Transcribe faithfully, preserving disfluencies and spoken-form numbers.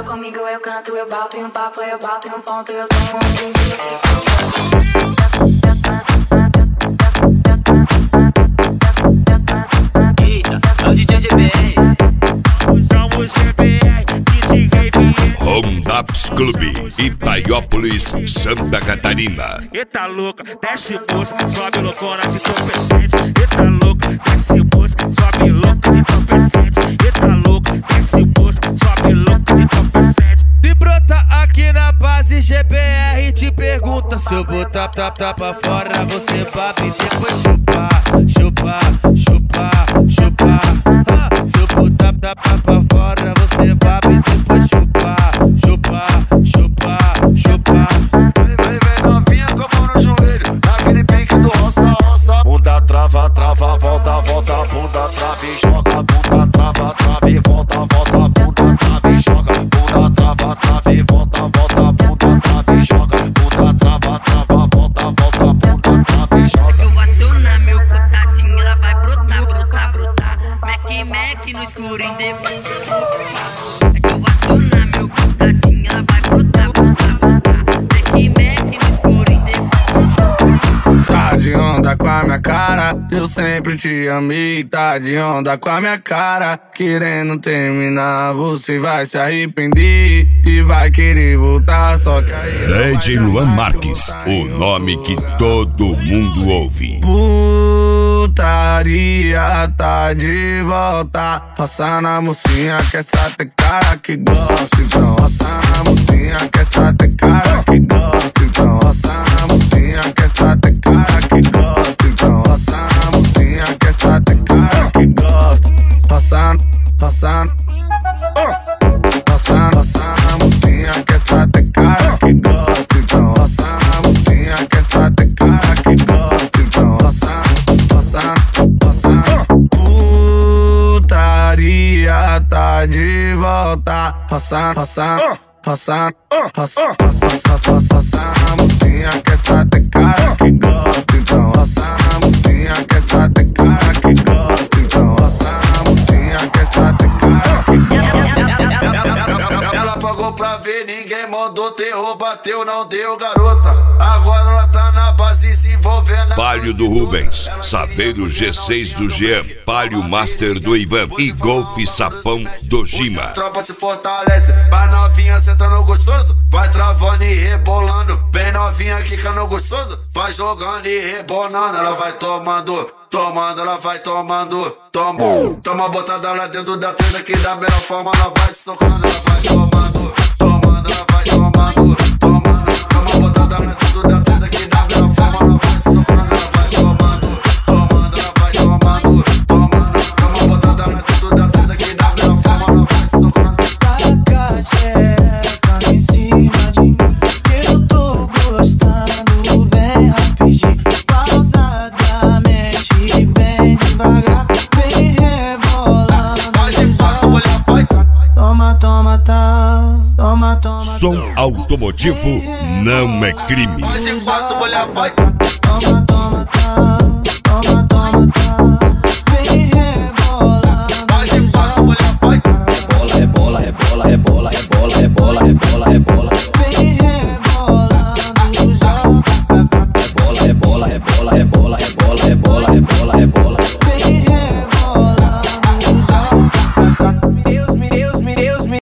comigo, eu canto, eu bato em um papo, eu bato em um ponto, eu tomo um drink. Eita, é o D J G B R. Somos G B R, D J Rave. Rondaps Clube, Itaiópolis, Santa Catarina. Eita louca, desce moça, sobe loucona de entorpecente. Eita louca, desce moça, sobe louca de entorpecente. Eita louca, desce moça, sobe louca de entorpecente. Se brota aqui na base G B R, te pergunta se eu botar tap tap pra fora, você babe e depois chupar, chupar, chupar, chupar. Ah, se eu botar tap tap pra fora, você babe e depois chupar, chupar, chupar, chupar. Vem, vem, vem novinha com a mão no joelho, naquele pique do roça, roça. Bunda trava, trava, volta, volta, bunda trava e joga. Bunda trava, trava e volta, volta, bunda trava e joga. Bunda trava, trava e volta, volta, bunda trava e joga. Bunda trava, trava, volta, volta, bunda trava e joga. Eu vou acionar meu contatinho, ela vai brotar, brotar, brotar. Mac, Mac no escuro em depois. Eu vou acionar meu contatinho, ela vai brotar, brotar, brotar. Mac, Mac no escuro em depois. Tá de onda com a minha cara, eu sempre te amei. Tá de onda com a minha cara, querendo terminar, você vai se arrepender e vai querer voltar, só que aí D J Luan Marques, o nome que todo mundo ouve. Putaria tá de volta, roça na mocinha que essa tem cara que gosta. Então roça na mocinha que essa tem cara que gosta. Então roça na mocinha que essa tem cara que gosta. Então roça na mocinha que essa tem cara que gosta. Roça, roça, roça, roça na mocinha que essa tem cara que gosta. Então roça na mocinha que essa tem cara que gosta. Então roça, roça, roça. Putaria tá de volta, roça, roça, roça, roça, roça, roça, roça na mocinha que essa tem cara que gosta. Então roça na mocinha que essa tem cara que gosta. Então roça na mocinha que essa tem cara que gosta. Ela pagou pra ver, ninguém mandou terror, bateu, não deu, garota. Agora ela tá na base se envolvendo. Palio do Rubens, Saveiro G seis do Jean, Palio Master do Ivan e Golfe Sapão do Gima. Tropa se fortalece, vai novinha sentando gostoso, vai travando e rebolando. Bem novinha quicando gostoso, vai jogando e rebolando. Ela vai tomando, tomando, ela vai tomando, toma. Toma botada lá dentro da tenda que da melhor forma ela vai te socando. Ela vai tomando, tomando, ela vai tomando, tomando. Toma botada lá dentro da tenda que da melhor forma ela vai te socando. Ela vai tomando, tomando, ela vai tomando, tomando. Toma botada lá dentro da tenda que da melhor forma ela vai te socando. Taca a xereca em cima de mim, eu tô gostando, vem rapidinho. Pausadamente, bem devagar, vem rebolando. Vai de quatro, mulher, vai. Toma, toma, tá, toma, toma. Som automotivo não é crime. Vai de quatro, mulher, vai. Toma, toma, tá, toma, toma, tá.